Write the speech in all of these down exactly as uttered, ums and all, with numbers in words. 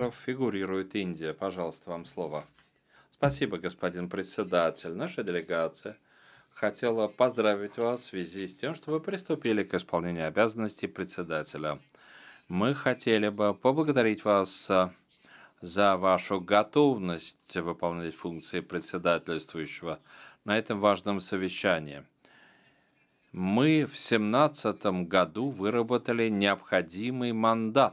участников фигурирует Индия. Пожалуйста, вам слово. Спасибо, господин председатель. Наша делегация хотела поздравить вас в связи с тем, что вы приступили к исполнению обязанностей председателя. Мы хотели бы поблагодарить вас а, за вашу готовность выполнять функции председательствующего на этом важном совещании. Мы в две тысячи семнадцатом году выработали необходимый мандат.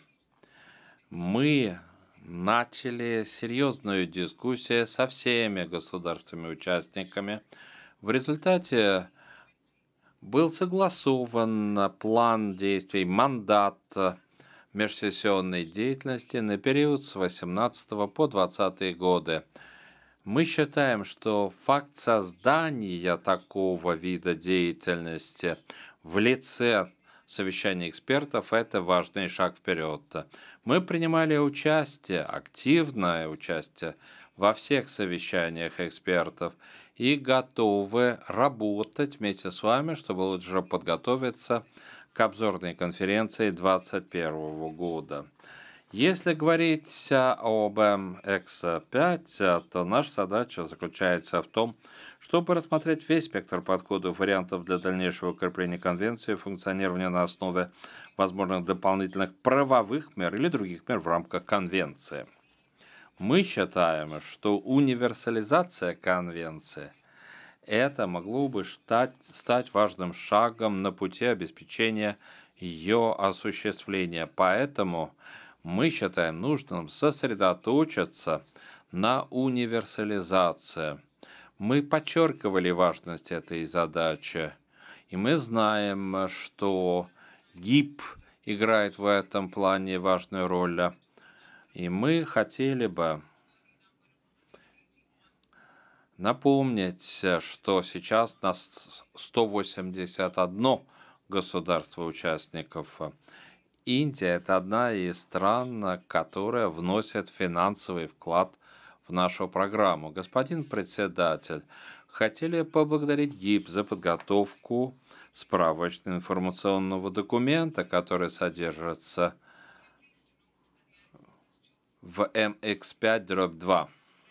Мы начали серьезную дискуссию со всеми государствами-участниками. В результате был согласован план действий, мандат межсессионной деятельности на период с восемнадцатого по двадцатый годы. Мы считаем, что факт создания такого вида деятельности в лице совещания экспертов – это важный шаг вперед. Мы принимали участие, активное участие во всех совещаниях экспертов и готовы работать вместе с вами, чтобы лучше подготовиться к обзорной конференции две тысячи двадцать первого года. Если говорить об эм икс пять, то наша задача заключается в том, чтобы рассмотреть весь спектр подходов вариантов для дальнейшего укрепления конвенции, функционирования на основе возможных дополнительных правовых мер или других мер в рамках конвенции. Мы считаем, что универсализация конвенции это могло бы стать, стать важным шагом на пути обеспечения ее осуществления. Поэтому мы считаем нужным сосредоточиться на универсализации. Мы подчеркивали важность этой задачи, и мы знаем, что ГИП играет в этом плане важную роль. И мы хотели бы напомнить, что сейчас нас сто восемьдесят одно государство-участников. Индия – это одна из стран, которая вносит финансовый вклад в нашу программу. Господин председатель, хотели поблагодарить ГИП за подготовку справочно-информационного документа, который содержится в эм икс пять два.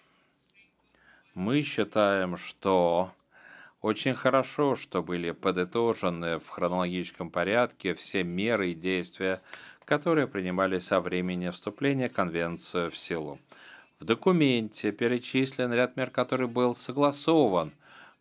Мы считаем, что очень хорошо, что были подытожены в хронологическом порядке все меры и действия, которые принимались со времени вступления Конвенции в силу. В документе перечислен ряд мер, который был согласован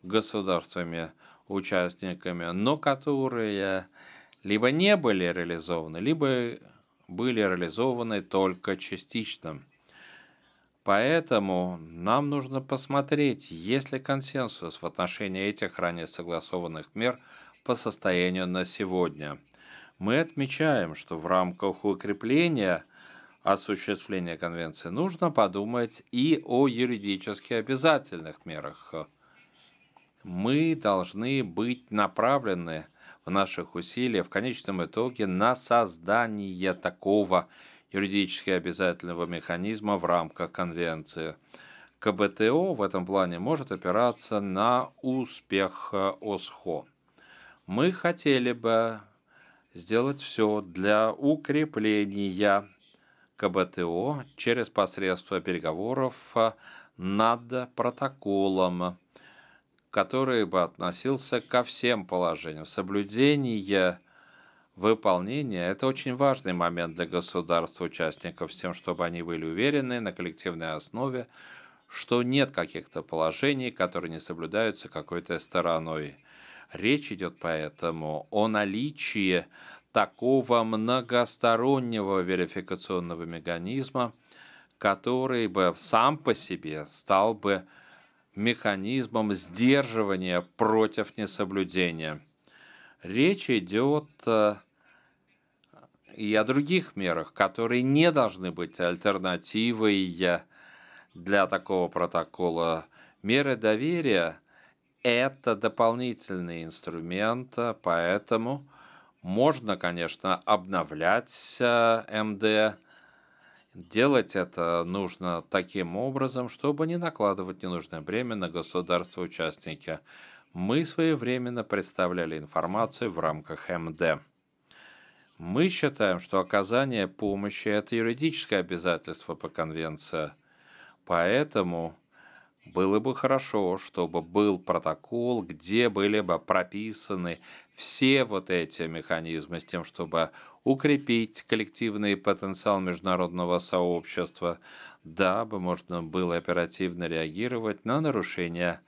государствами-участниками, но которые либо не были реализованы, либо были реализованы только частично. Поэтому нам нужно посмотреть, есть ли консенсус в отношении этих ранее согласованных мер по состоянию на сегодня. Мы отмечаем, что в рамках укрепления осуществления конвенции нужно подумать и о юридически обязательных мерах. Мы должны быть направлены в наших усилиях в конечном итоге на создание такого юридически обязательного механизма в рамках конвенции. ка бэ тэ о в этом плане может опираться на успех ОСХО. Мы хотели бы сделать все для укрепления ка бэ тэ о через посредство переговоров над протоколом, который бы относился ко всем положениям. Соблюдение выполнения – это очень важный момент для государств-участников, с тем, чтобы они были уверены на коллективной основе, что нет каких-то положений, которые не соблюдаются какой-то стороной. Речь идет поэтому о наличии такого многостороннего верификационного механизма, который бы сам по себе стал бы механизмом сдерживания против несоблюдения. Речь идет и о других мерах, которые не должны быть альтернативой для такого протокола. Меры доверия – это дополнительный инструмент, поэтому можно, конечно, обновлять эм дэ. Делать это нужно таким образом, чтобы не накладывать ненужное бремя на государства-участники. Мы своевременно представляли информацию в рамках эм дэ. Мы считаем, что оказание помощи– это юридическое обязательство по конвенции, поэтому было бы хорошо, чтобы был протокол, где были бы прописаны все вот эти механизмы с тем, чтобы укрепить коллективный потенциал международного сообщества, дабы можно было оперативно реагировать на нарушения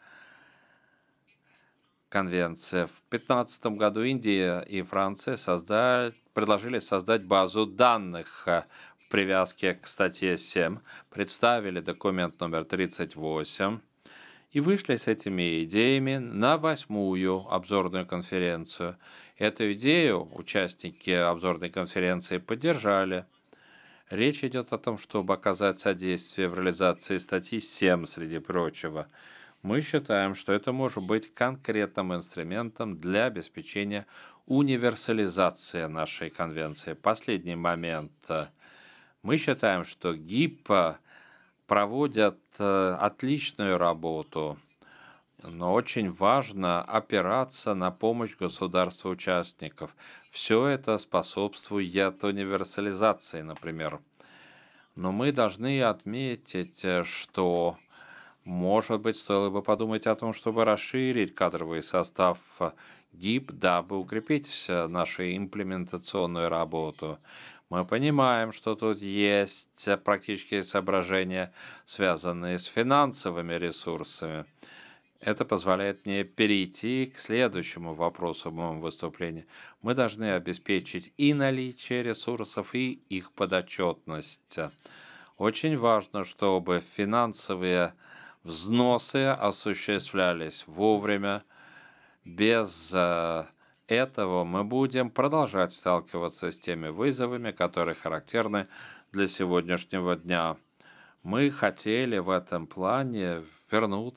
конвенции. В две тысячи пятнадцатом году Индия и Франция создали, предложили создать базу данных э, в привязке к статье семь, представили документ номер тридцать восемь, и вышли с этими идеями на восьмую обзорную конференцию. Эту идею участники обзорной конференции поддержали. Речь идет о том, чтобы оказать содействие в реализации статьи семь, среди прочего. Мы считаем, что это может быть конкретным инструментом для обеспечения универсализации нашей конвенции. Последний момент. Мы считаем, что ГИП проводят э, отличную работу, но очень важно опираться на помощь государства-участников. Все это способствует универсализации, например. Но мы должны отметить, э, что, может быть, стоило бы подумать о том, чтобы расширить кадровый состав э, ГИП, дабы укрепить э, нашу имплементационную работу. Мы понимаем, что тут есть э, практические соображения, связанные с финансовыми ресурсами. Это позволяет мне перейти к следующему вопросу в моем выступлении. Мы должны обеспечить и наличие ресурсов, и их подотчетность. Очень важно, чтобы финансовые взносы осуществлялись вовремя. Без э, этого мы будем продолжать сталкиваться с теми вызовами, которые характерны для сегодняшнего дня. Мы хотели в этом плане вернуться